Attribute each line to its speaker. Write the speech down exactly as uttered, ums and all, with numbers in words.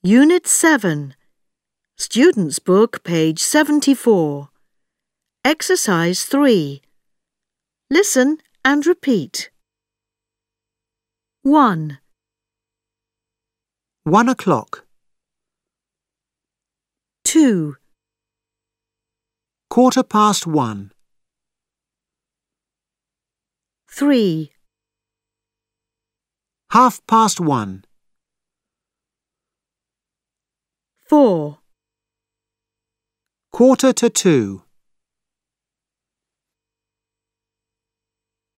Speaker 1: Unit seven, Student's Book, page seventy-four. Exercise three. Listen and repeat. one.
Speaker 2: One o'clock.
Speaker 1: two.
Speaker 2: Quarter past one.
Speaker 1: three.
Speaker 2: Half past one.
Speaker 1: four.
Speaker 2: Quarter to two.